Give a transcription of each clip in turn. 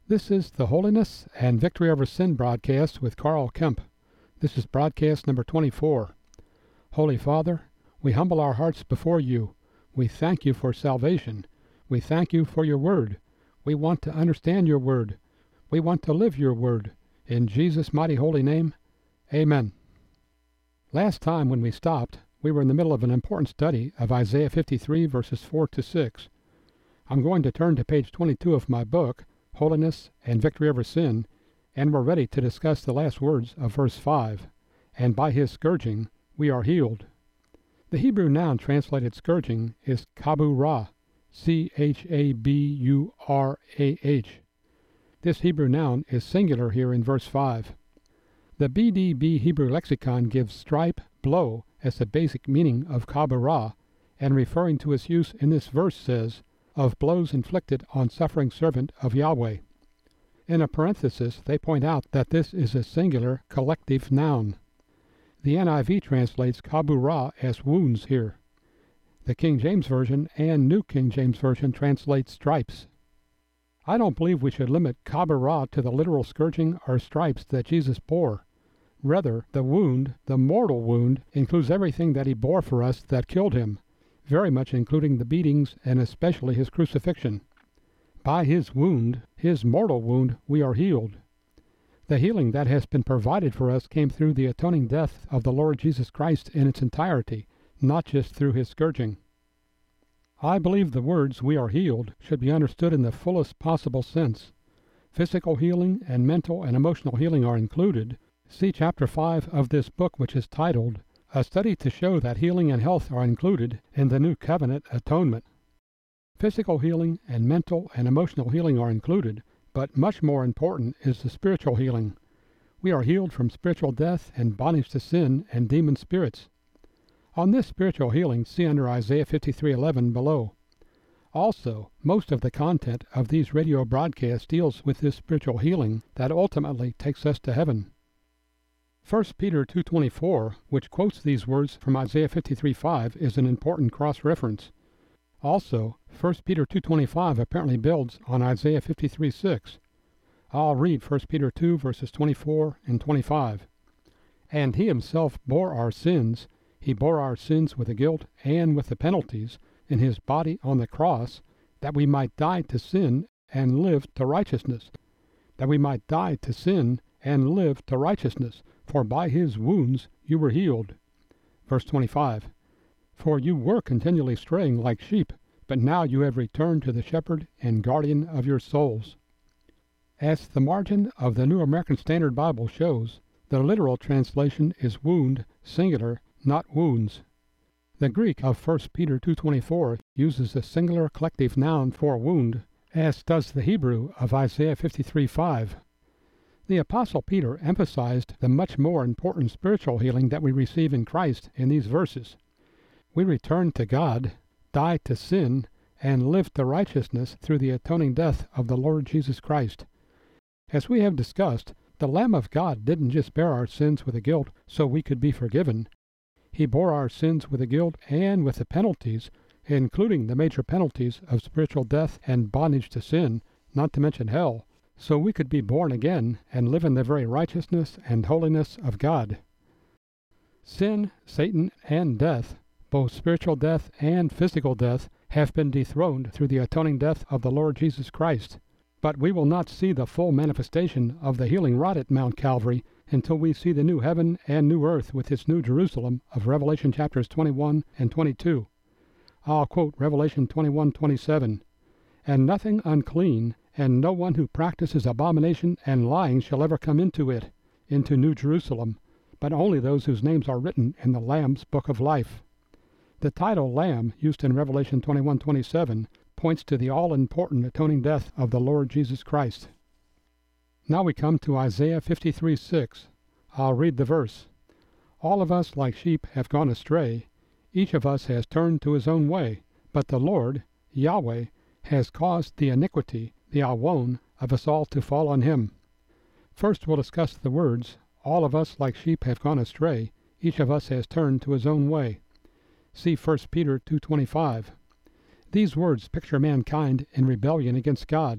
This is the Holiness and Victory Over Sin broadcast with Carl Kemp. This is broadcast number 24. Holy Father, we humble our hearts before you. We thank you for salvation. We thank you for your word. We want to understand your word. We want to live your word. In Jesus' mighty holy name, amen. Last time when we stopped, we were in the middle of an important study of Isaiah 53 verses 4 to 6. I'm going to turn to page 22 of my book, Holiness and Victory Over Sin, and we're ready to discuss the last words of verse 5. And by his scourging we are healed. The Hebrew noun translated scourging is kaburah, Chaburah. This Hebrew noun is singular here in verse 5. The BDB Hebrew lexicon gives stripe, blow, as the basic meaning of kaburah, and referring to its use in this verse says, of blows inflicted on suffering servant of Yahweh. In a parenthesis, they point out that this is a singular collective noun. The NIV translates kaburah as wounds here. The King James Version and New King James Version translate stripes. I don't believe we should limit kaburah to the literal scourging or stripes that Jesus bore. Rather, the wound, the mortal wound, includes everything that he bore for us that killed him, very much including the beatings and especially his crucifixion. By his wound, his mortal wound, we are healed. The healing that has been provided for us came through the atoning death of the Lord Jesus Christ in its entirety, not just through his scourging. I believe the words "we are healed" should be understood in the fullest possible sense. Physical healing and mental and emotional healing are included. See Chapter 5 of this book, which is titled, A Study to Show that Healing and Health Are Included in the New Covenant Atonement. Physical healing and mental and emotional healing are included, but much more important is the spiritual healing. We are healed from spiritual death and bondage to sin and demon spirits. On this spiritual healing, see under Isaiah 53:11 below. Also, most of the content of these radio broadcasts deals with this spiritual healing that ultimately takes us to heaven. 1 Peter 2:24, which quotes these words from Isaiah 53:5, is an important cross-reference. Also, 1 Peter 2:25 apparently builds on Isaiah 53:6. I'll read 1 Peter 2 verses 24 and 25. And he himself bore our sins. He bore our sins with the guilt and with the penalties in his body on the cross, that we might die to sin and live to righteousness. That we might die to sin and live to righteousness. For by his wounds you were healed. Verse 25. For you were continually straying like sheep, but now you have returned to the shepherd and guardian of your souls. As the margin of the New American Standard Bible shows, the literal translation is wound, singular, not wounds. The Greek of 1 Peter 2:24 uses a singular collective noun for wound, as does the Hebrew of Isaiah 53:5. The Apostle Peter emphasized the much more important spiritual healing that we receive in Christ in these verses. We return to God, die to sin, and live to righteousness through the atoning death of the Lord Jesus Christ. As we have discussed, the Lamb of God didn't just bear our sins with the guilt so we could be forgiven. He bore our sins with the guilt and with the penalties, including the major penalties of spiritual death and bondage to sin, not to mention hell, so we could be born again and live in the very righteousness and holiness of God. Sin, Satan, and death, both spiritual death and physical death, have been dethroned through the atoning death of the Lord Jesus Christ. But we will not see the full manifestation of the healing wrought at Mount Calvary until we see the new heaven and new earth with its new Jerusalem of Revelation chapters 21 and 22. I'll quote Revelation 21:27, And nothing unclean, and no one who practices abomination and lying shall ever come into it, into New Jerusalem, but only those whose names are written in the Lamb's book of life. The title Lamb, used in Revelation 21:27, points to the all-important atoning death of the Lord Jesus Christ. Now we come to Isaiah 53:6. I'll read the verse. All of us like sheep have gone astray. Each of us has turned to his own way, but the Lord, Yahweh, has caused the iniquity, the awon, of us all to fall on him. First we'll discuss the words, all of us like sheep have gone astray, each of us has turned to his own way. See 1 Peter 2:25. These words picture mankind in rebellion against God,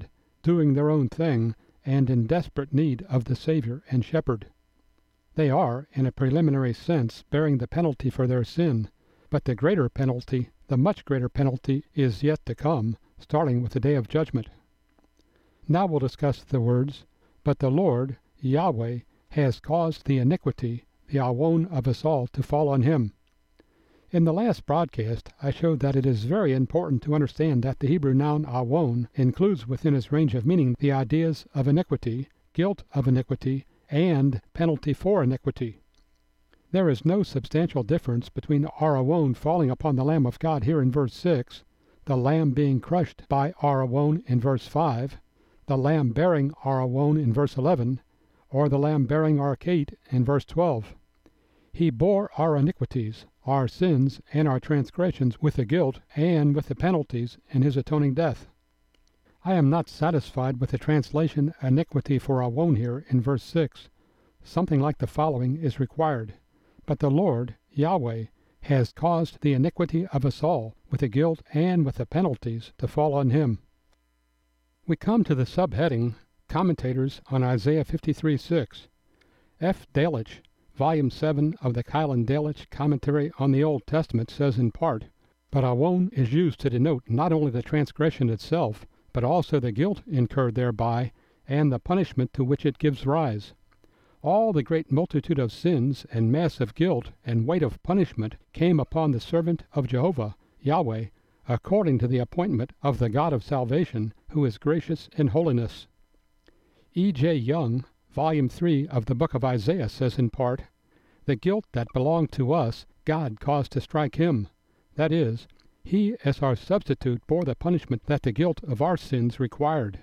doing their own thing and in desperate need of the Savior and Shepherd. They are, in a preliminary sense, bearing the penalty for their sin, but the greater penalty, the much greater penalty, is yet to come, starting with the day of judgment. Now we'll discuss the words, "But the Lord, Yahweh, has caused the iniquity, the awon of us all, to fall on him." In the last broadcast, I showed that it is very important to understand that the Hebrew noun awon includes within its range of meaning the ideas of iniquity, guilt of iniquity, and penalty for iniquity. There is no substantial difference between our awon falling upon the Lamb of God here in verse 6, the lamb being crushed by our awon in verse 5, the lamb bearing our awon in verse 11, or the lamb bearing our kate in verse 12. He bore our iniquities, our sins, and our transgressions with the guilt and with the penalties in his atoning death. I am not satisfied with the translation iniquity for awon here in verse 6. Something like the following is required. But the Lord, Yahweh, has caused the iniquity of us all, with the guilt and with the penalties, to fall on him. We come to the subheading, Commentators on Isaiah 53:6. F. Delitzsch, Volume 7 of the Keil-Delitzsch Commentary on the Old Testament, says in part, "But awon is used to denote not only the transgression itself, but also the guilt incurred thereby, and the punishment to which it gives rise. All the great multitude of sins and mass of guilt and weight of punishment came upon the servant of Jehovah, Yahweh, according to the appointment of the God of salvation, who is gracious in holiness." E. J. Young, Volume 3 of the Book of Isaiah, says in part, "The guilt that belonged to us, God caused to strike him. That is, he as our substitute bore the punishment that the guilt of our sins required."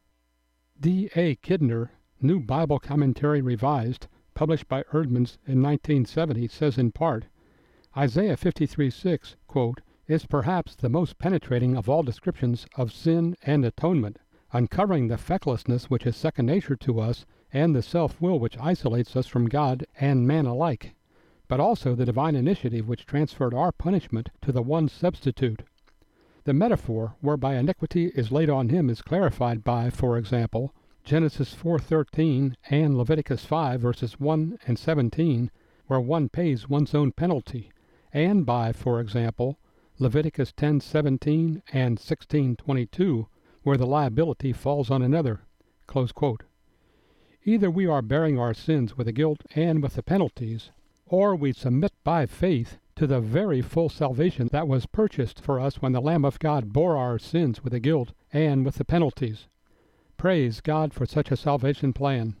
D. A. Kidner, New Bible Commentary Revised, published by Eerdmans in 1970, says in part, Isaiah 53:6, quote, "is perhaps the most penetrating of all descriptions of sin and atonement, uncovering the fecklessness which is second nature to us and the self-will which isolates us from God and man alike, but also the divine initiative which transferred our punishment to the one substitute. The metaphor whereby iniquity is laid on him is clarified by, for example, Genesis 4:13 and Leviticus 5 verses 1 and 17, where one pays one's own penalty, and by, for example, Leviticus 10:17 and 16:22, where the liability falls on another." Close quote. Either we are bearing our sins with the guilt and with the penalties, or we submit by faith to the very full salvation that was purchased for us when the Lamb of God bore our sins with the guilt and with the penalties. Praise God for such a salvation plan.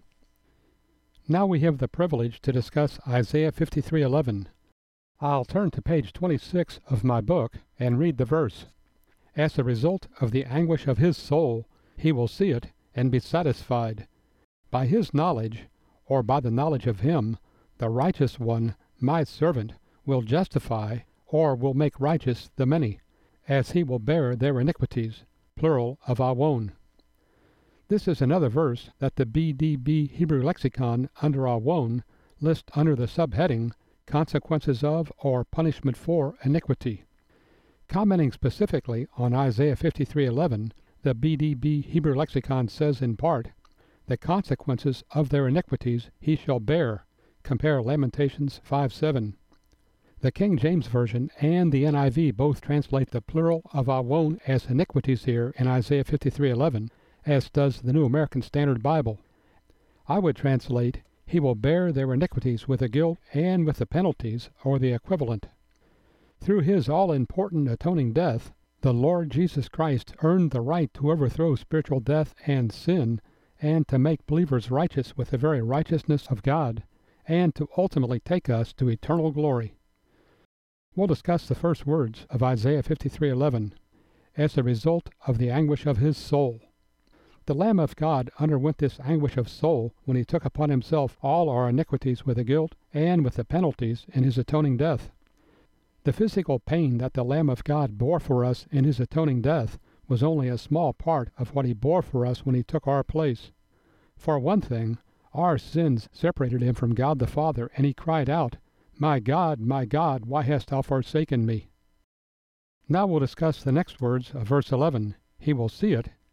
Now we have the privilege to discuss Isaiah 53:11. I'll turn to page 26 of my book and read the verse. "As a result of the anguish of his soul, he will see it and be satisfied. By his knowledge, or by the knowledge of him, the righteous one, my servant, will justify, or will make righteous the many, as he will bear their iniquities," plural of awon. This is another verse that the BDB Hebrew Lexicon under awon lists under the subheading, Consequences of or Punishment for Iniquity. Commenting specifically on Isaiah 53:11, the BDB Hebrew Lexicon says in part, "The consequences of their iniquities he shall bear." Compare Lamentations 5:7. The King James Version and the NIV both translate the plural of awon as iniquities here in Isaiah 53:11, as does the New American Standard Bible. I would translate, "He will bear their iniquities with the guilt and with the penalties," or the equivalent. Through his all-important atoning death, the Lord Jesus Christ earned the right to overthrow spiritual death and sin, and to make believers righteous with the very righteousness of God, and to ultimately take us to eternal glory. We'll discuss the first words of Isaiah 53:11, "as a result of the anguish of his soul." The Lamb of God underwent this anguish of soul when he took upon himself all our iniquities with the guilt and with the penalties in his atoning death. The physical pain that the Lamb of God bore for us in his atoning death was only a small part of what he bore for us when he took our place. For one thing, our sins separated him from God the Father, and he cried out, my God, why hast thou forsaken me?" Now we'll discuss the next words of verse 11, "He will see it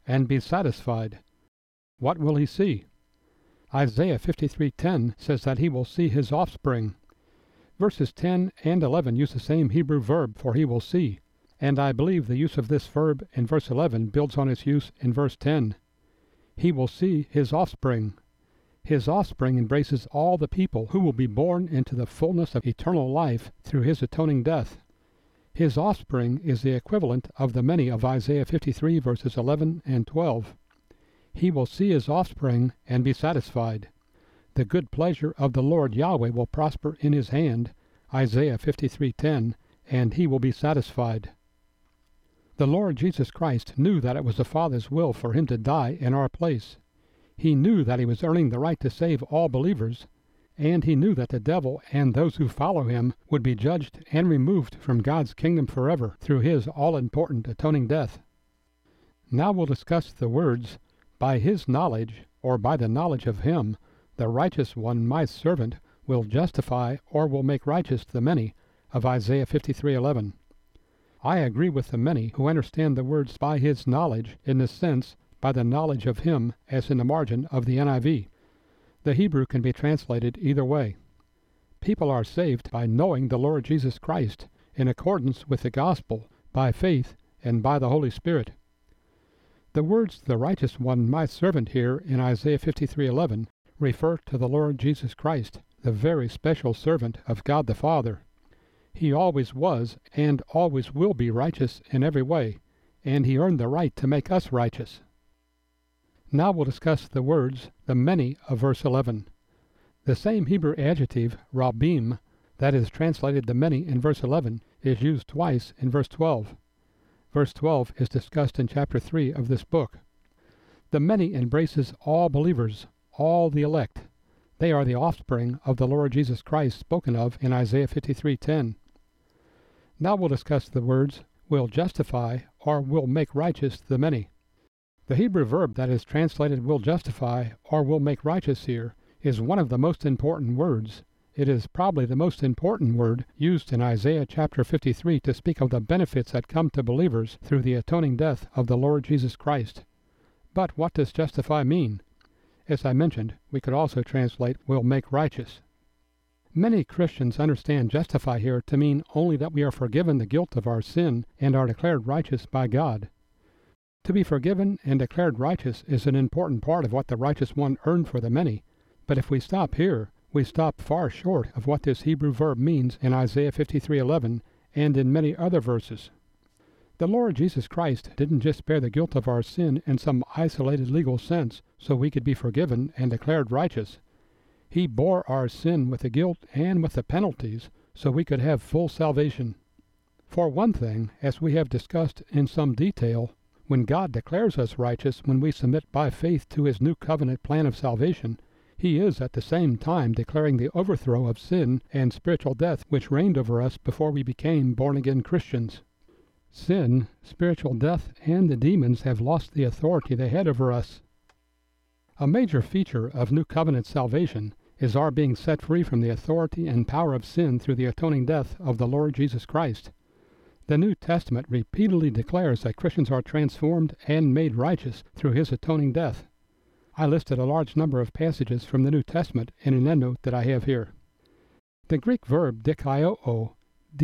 and be satisfied. What will he see? Isaiah 53:10 says that he will see his offspring. Verses 10 and 11 use the same Hebrew verb for he will see, and I believe the use of this verb in verse 11 builds on its use in verse 10. He will see his offspring. His offspring embraces all the people who will be born into the fullness of eternal life through his atoning death. His offspring is the equivalent of the many of Isaiah 53 verses 11 and 12. He will see his offspring and be satisfied. The good pleasure of the Lord Yahweh will prosper in his hand, Isaiah 53:10, and he will be satisfied. The Lord Jesus Christ knew that it was the Father's will for him to die in our place. He knew that he was earning the right to save all believers, and he knew that the devil and those who follow him would be judged and removed from God's kingdom forever through his all-important atoning death. Now we'll discuss the words, "By his knowledge, or by the knowledge of him, the righteous one, my servant, will justify or will make righteous the many," of Isaiah 53:11. I agree with the many who understand the words "by his knowledge" in the sense "by the knowledge of him," as in the margin of the NIV. The Hebrew can be translated either way. People are saved by knowing the Lord Jesus Christ in accordance with the gospel, by faith, and by the Holy Spirit. The words "the righteous one, my servant" here in Isaiah 53:11 refer to the Lord Jesus Christ, the very special servant of God the Father. He always was and always will be righteous in every way, and he earned the right to make us righteous. Now we'll discuss the words, "the many" of verse 11. The same Hebrew adjective, rabim, that is translated "the many" in verse 11, is used twice in verse 12. Verse 12 is discussed in chapter 3 of this book. The many embraces all believers, all the elect. They are the offspring of the Lord Jesus Christ spoken of in Isaiah 53:10. Now we'll discuss the words, "will justify" or "will make righteous" the many. The Hebrew verb that is translated "will justify" or "will make righteous" here is one of the most important words. It is probably the most important word used in Isaiah chapter 53 to speak of the benefits that come to believers through the atoning death of the Lord Jesus Christ. But what does justify mean? As I mentioned, we could also translate "will make righteous." Many Christians understand justify here to mean only that we are forgiven the guilt of our sin and are declared righteous by God. To be forgiven and declared righteous is an important part of what the righteous one earned for the many, but if we stop here, we stop far short of what this Hebrew verb means in Isaiah 53:11 and in many other verses. The Lord Jesus Christ didn't just bear the guilt of our sin in some isolated legal sense so we could be forgiven and declared righteous. He bore our sin with the guilt and with the penalties so we could have full salvation. For one thing, as we have discussed in some detail, when God declares us righteous when we submit by faith to his new covenant plan of salvation, he is at the same time declaring the overthrow of sin and spiritual death which reigned over us before we became born-again Christians. Sin, spiritual death, and the demons have lost the authority they had over us. A major feature of New Covenant salvation is our being set free from the authority and power of sin through the atoning death of the Lord Jesus Christ. The New Testament repeatedly declares that Christians are transformed and made righteous through his atoning death. I listed a large number of passages from the New Testament in an endnote that I have here. The Greek verb dikaioo,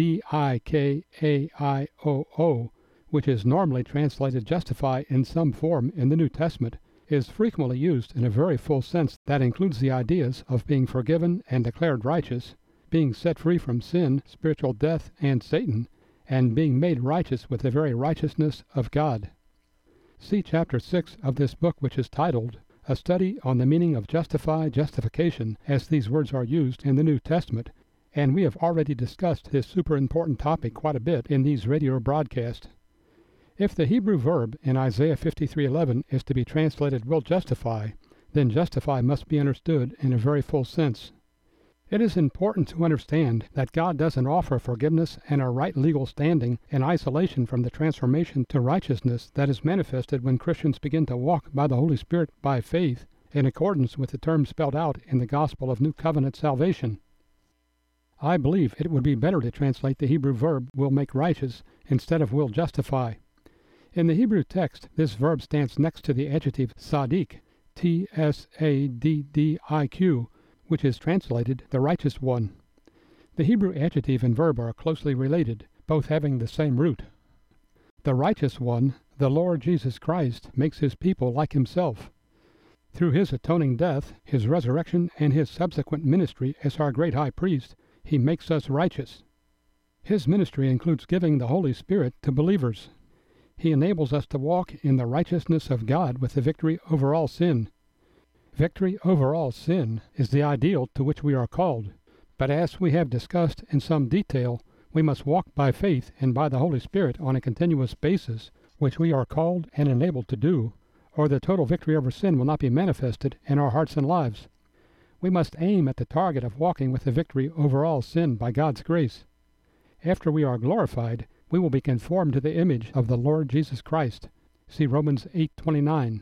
D-I-K-A-I-O-O, which is normally translated justify in some form in the New Testament, is frequently used in a very full sense that includes the ideas of being forgiven and declared righteous, being set free from sin, spiritual death, and Satan, and being made righteous with the very righteousness of God. See chapter 6 of this book, which is titled, "A Study on the Meaning of Justification," as these words are used in the New Testament, and we have already discussed this super important topic quite a bit in these radio broadcasts. If the Hebrew verb in Isaiah 53:11 is to be translated "will justify," then justify must be understood in a very full sense. It is important to understand that God doesn't offer forgiveness and a right legal standing in isolation from the transformation to righteousness that is manifested when Christians begin to walk by the Holy Spirit by faith in accordance with the terms spelled out in the gospel of New Covenant salvation. I believe it would be better to translate the Hebrew verb "will make righteous" instead of "will justify." In the Hebrew text, this verb stands next to the adjective tzaddik, T-S-A-D-D-I-Q, which is translated the righteous one. The Hebrew adjective and verb are closely related, both having the same root. The righteous one, the Lord Jesus Christ, makes his people like himself. Through his atoning death, his resurrection, and his subsequent ministry as our great high priest, he makes us righteous. His ministry includes giving the Holy Spirit to believers. He enables us to walk in the righteousness of God with the victory over all sin. Victory over all sin is the ideal to which we are called, but as we have discussed in some detail, we must walk by faith and by the Holy Spirit on a continuous basis, which we are called and enabled to do, or the total victory over sin will not be manifested in our hearts and lives. We must aim at the target of walking with the victory over all sin by God's grace. After we are glorified, we will be conformed to the image of the Lord Jesus Christ. See Romans 8:29.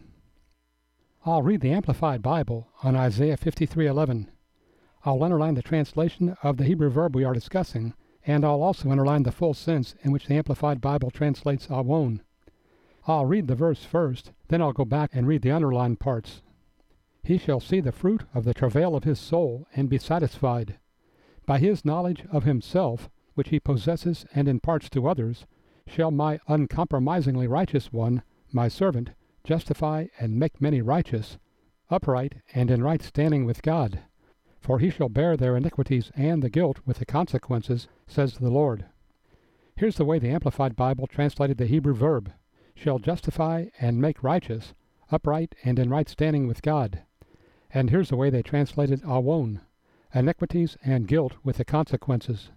I'll read the Amplified Bible on Isaiah 53:11. I'll underline the translation of the Hebrew verb we are discussing, and I'll also underline the full sense in which the Amplified Bible translates awon. I'll read the verse first, then I'll go back and read the underlined parts. He shall see the fruit of the travail of his soul and be satisfied. By his knowledge of himself, which he possesses and imparts to others, shall my uncompromisingly righteous one, my servant, justify and make many righteous, upright and in right standing with God. For he shall bear their iniquities and the guilt with the consequences, says the Lord. Here's the way the Amplified Bible translated the Hebrew verb, shall justify and make righteous, upright and in right standing with God. And here's the way they translated awon, iniquities and guilt with the consequences.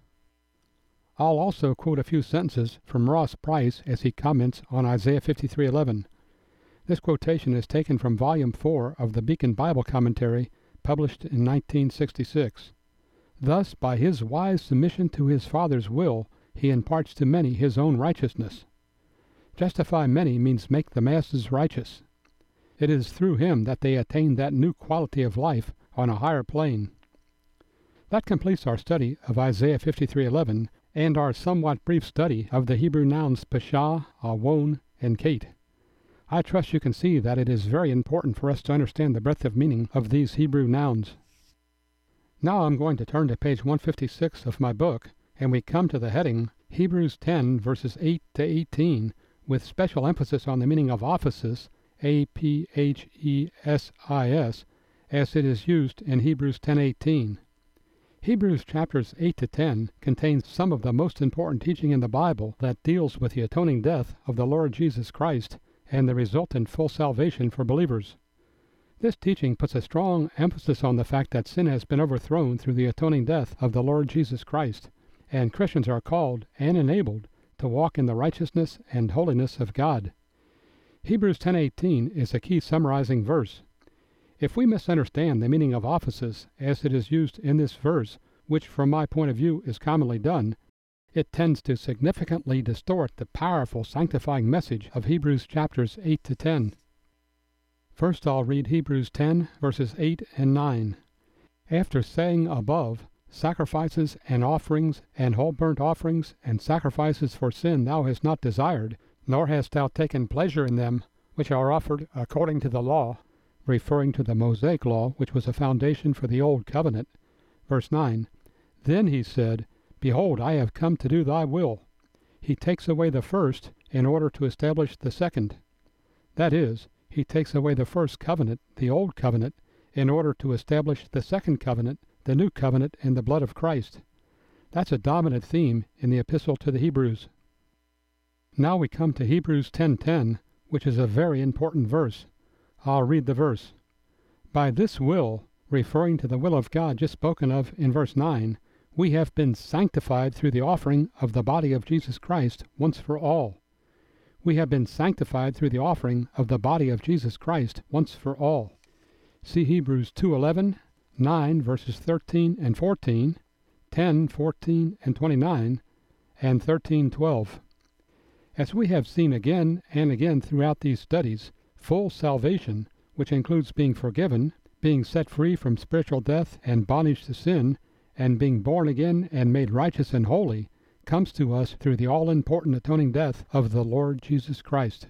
I'll also quote a few sentences from Ross Price as he comments on Isaiah 53:11. This quotation is taken from Volume 4 of the Beacon Bible Commentary, published in 1966. Thus, by his wise submission to his Father's will, he imparts to many his own righteousness. Justify many means make the masses righteous. It is through him that they attain that new quality of life on a higher plane. That completes our study of Isaiah 53:11 and our somewhat brief study of the Hebrew nouns Pashah, Awon, and Kate. I trust you can see that it is very important for us to understand the breadth of meaning of these Hebrew nouns. Now I'm going to turn to page 156 of my book, and we come to the heading Hebrews 10 verses 8 to 18, with special emphasis on the meaning of aphesis, A-P-H-E-S-I-S, as it is used in Hebrews 10:18. Hebrews chapters 8 to 10 contains some of the most important teaching in the Bible that deals with the atoning death of the Lord Jesus Christ and the resultant full salvation for believers. This teaching puts a strong emphasis on the fact that sin has been overthrown through the atoning death of the Lord Jesus Christ, and Christians are called and enabled to walk in the righteousness and holiness of God. Hebrews 10:18 is a key summarizing verse. If we misunderstand the meaning of aphesis as it is used in this verse, which from my point of view is commonly done, it tends to significantly distort the powerful sanctifying message of Hebrews chapters 8 to 10. First I'll read Hebrews 10 verses 8 and 9. After saying above, sacrifices and offerings and whole burnt offerings and sacrifices for sin thou hast not desired, nor hast thou taken pleasure in them, which are offered according to the law, referring to the Mosaic law, which was a foundation for the old covenant. Verse 9, Then he said, Behold, I have come to do thy will. He takes away the first in order to establish the second. That is, he takes away the first covenant, the old covenant, in order to establish the second covenant, the new covenant in the blood of Christ. That's a dominant theme in the epistle to the Hebrews. Now we come to Hebrews 10:10, which is a very important verse. I'll read the verse. By this will, referring to the will of God just spoken of in verse 9, we have been sanctified through the offering of the body of Jesus Christ once for all. We have been sanctified through the offering of the body of Jesus Christ once for all. See Hebrews 2:11, 9 verses 13 and 14, 10, 14, and 29, and 13:12. As we have seen again and again throughout these studies, full salvation, which includes being forgiven, being set free from spiritual death and bondage to sin, and being born again and made righteous and holy, comes to us through the all-important atoning death of the Lord Jesus Christ.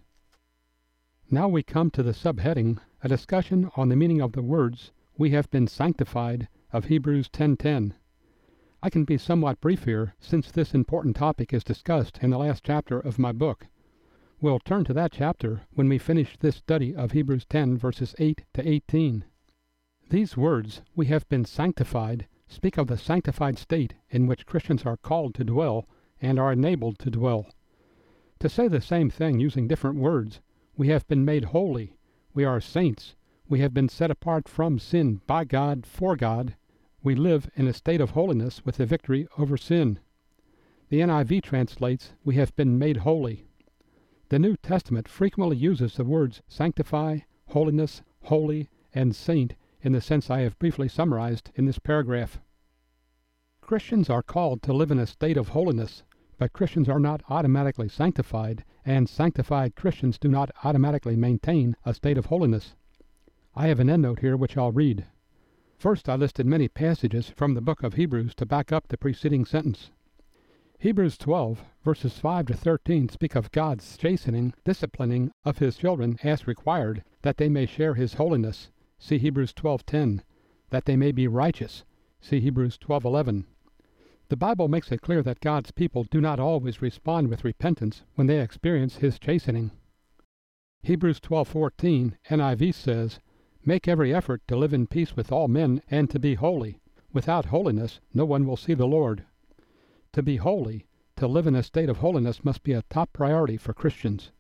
Now we come to the subheading, a discussion on the meaning of the words, "We have been sanctified," of Hebrews 10:10. I can be somewhat brief here, since this important topic is discussed in the last chapter of my book. We'll turn to that chapter when we finish this study of Hebrews 10, verses 8 to 18. These words, "we have been sanctified," speak of the sanctified state in which Christians are called to dwell and are enabled to dwell. To say the same thing using different words, we have been made holy, we are saints, we have been set apart from sin by God for God, we live in a state of holiness with the victory over sin. The NIV translates, "we have been made holy." The New Testament frequently uses the words sanctify, holiness, holy, and saint in the sense I have briefly summarized in this paragraph. Christians are called to live in a state of holiness, but Christians are not automatically sanctified, and sanctified Christians do not automatically maintain a state of holiness. I have an endnote here which I'll read. First, I listed many passages from the book of Hebrews to back up the preceding sentence. Hebrews 12, verses 5 to 13 speak of God's chastening, disciplining of His children as required, that they may share His holiness. See Hebrews 12:10. That they may be righteous. See Hebrews 12:11. The Bible makes it clear that God's people do not always respond with repentance when they experience His chastening. Hebrews 12:14, NIV says, "Make every effort to live in peace with all men and to be holy. Without holiness, no one will see the Lord." To be holy, to live in a state of holiness, must be a top priority for Christians.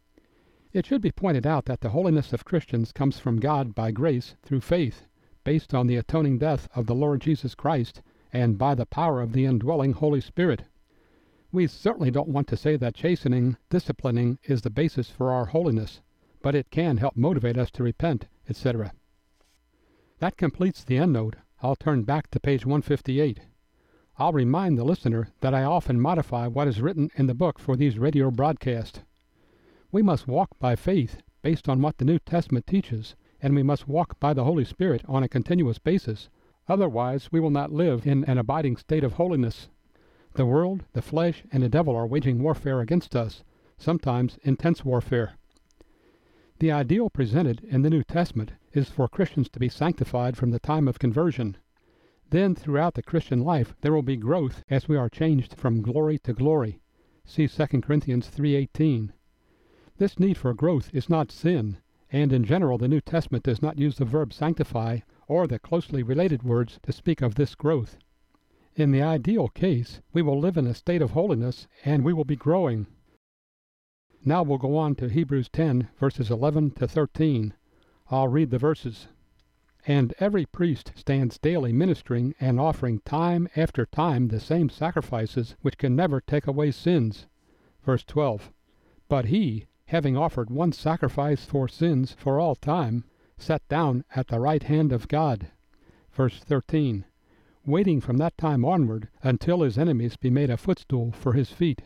It should be pointed out that the holiness of Christians comes from God by grace through faith, based on the atoning death of the Lord Jesus Christ, and by the power of the indwelling Holy Spirit. We certainly don't want to say that chastening, disciplining, is the basis for our holiness, but it can help motivate us to repent, etc. That completes the endnote. I'll turn back to page 158. I'll remind the listener that I often modify what is written in the book for these radio broadcasts. We must walk by faith based on what the New Testament teaches, and we must walk by the Holy Spirit on a continuous basis. Otherwise, we will not live in an abiding state of holiness. The world, the flesh, and the devil are waging warfare against us, sometimes intense warfare. The ideal presented in the New Testament is for Christians to be sanctified from the time of conversion. Then, throughout the Christian life, there will be growth as we are changed from glory to glory. See 2 Corinthians 3:18. This need for growth is not sin, and in general the New Testament does not use the verb sanctify or the closely related words to speak of this growth. In the ideal case, we will live in a state of holiness and we will be growing. Now we'll go on to Hebrews 10, verses 11 to 13. I'll read the verses. "And every priest stands daily ministering and offering time after time the same sacrifices which can never take away sins." Verse 12. "But he, having offered one sacrifice for sins for all time, sat down at the right hand of God." Verse 13. "Waiting from that time onward until his enemies be made a footstool for his feet."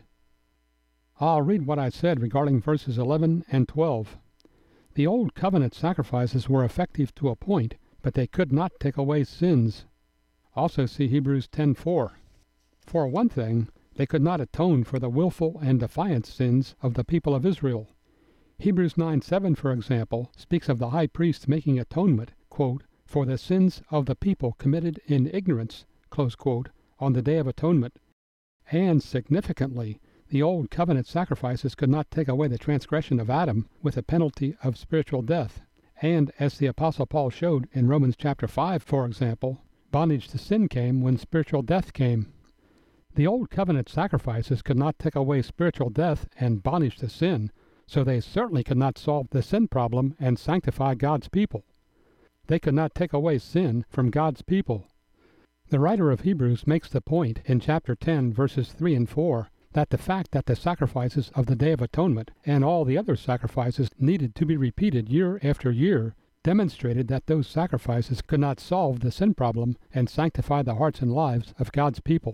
I'll read what I said regarding verses 11 and 12. The Old Covenant sacrifices were effective to a point, but they could not take away sins. Also see Hebrews 10:4. For one thing, they could not atone for the willful and defiant sins of the people of Israel. Hebrews 9:7, for example, speaks of the high priest making atonement, quote, "for the sins of the people committed in ignorance," close quote, on the Day of Atonement. And significantly, the Old Covenant sacrifices could not take away the transgression of Adam with the penalty of spiritual death. And as the Apostle Paul showed in Romans chapter 5, for example, bondage to sin came when spiritual death came. The Old Covenant sacrifices could not take away spiritual death and bondage to sin, so they certainly could not solve the sin problem and sanctify God's people. They could not take away sin from God's people. The writer of Hebrews makes the point in chapter 10, verses 3 and 4, that the fact that the sacrifices of the Day of Atonement and all the other sacrifices needed to be repeated year after year demonstrated that those sacrifices could not solve the sin problem and sanctify the hearts and lives of God's people.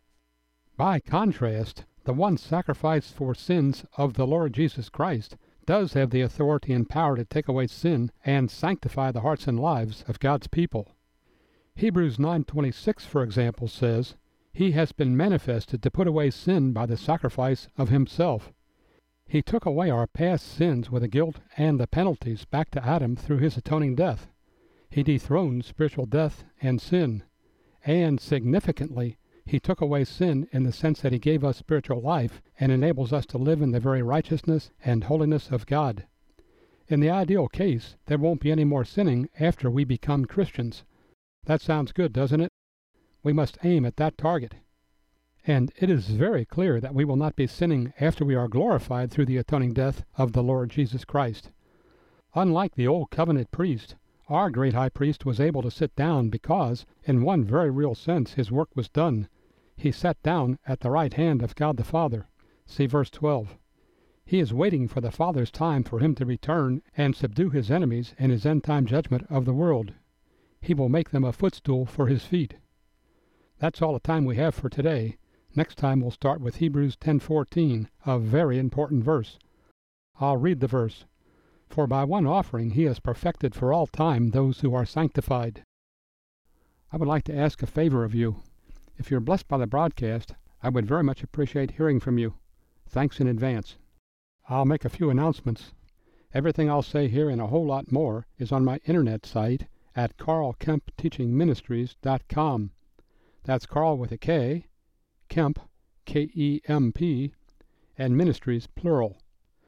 By contrast, the one sacrifice for sins of the Lord Jesus Christ does have the authority and power to take away sin and sanctify the hearts and lives of God's people. Hebrews 9:26, for example, says, He has been manifested to put away sin by the sacrifice of himself. He took away our past sins with the guilt and the penalties back to Adam through his atoning death. He dethroned spiritual death and sin. And significantly, he took away sin in the sense that he gave us spiritual life and enables us to live in the very righteousness and holiness of God. In the ideal case, there won't be any more sinning after we become Christians. That sounds good, doesn't it? We must aim at that target. And it is very clear that we will not be sinning after we are glorified through the atoning death of the Lord Jesus Christ. Unlike the Old Covenant priest, our great high priest was able to sit down because, in one very real sense, his work was done. He sat down at the right hand of God the Father. See verse 12. He is waiting for the Father's time for him to return and subdue his enemies in his end-time judgment of the world. He will make them a footstool for his feet. That's all the time we have for today. Next time we'll start with Hebrews 10:14, a very important verse. I'll read the verse. For by one offering he has perfected for all time those who are sanctified. I would like to ask a favor of you. If you're blessed by the broadcast, I would very much appreciate hearing from you. Thanks in advance. I'll make a few announcements. Everything I'll say here and a whole lot more is on my internet site at carlkempteachingministries.com. That's Carl with a K, Kemp, K-E-M-P, and Ministries, plural.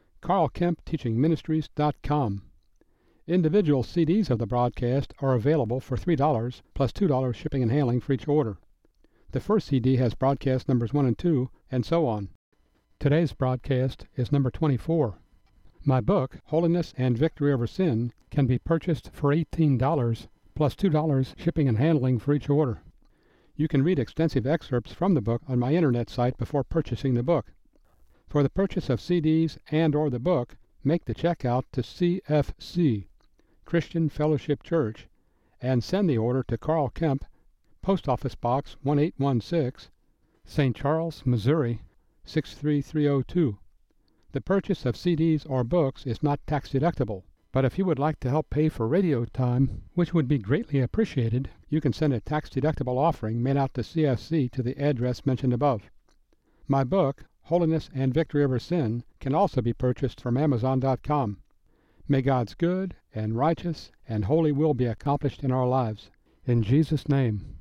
carlkempteachingministries.com. Individual CDs of the broadcast are available for $3 plus $2 shipping and handling for each order. The first CD has broadcast numbers 1 and 2, and so on. Today's broadcast is number 24. My book, Holiness and Victory Over Sin, can be purchased for $18 plus $2 shipping and handling for each order. You can read extensive excerpts from the book on my internet site before purchasing the book. For the purchase of CDs and or the book, make the check out to CFC, Christian Fellowship Church, and send the order to Carl Kemp, Post Office Box 1816, St. Charles, Missouri 63302. The purchase of CDs or books is not tax deductible, but if you would like to help pay for radio time, which would be greatly appreciated, you can send a tax-deductible offering made out to CFC to the address mentioned above. My book, Holiness and Victory Over Sin, can also be purchased from Amazon.com. May God's good and righteous and holy will be accomplished in our lives. In Jesus' name.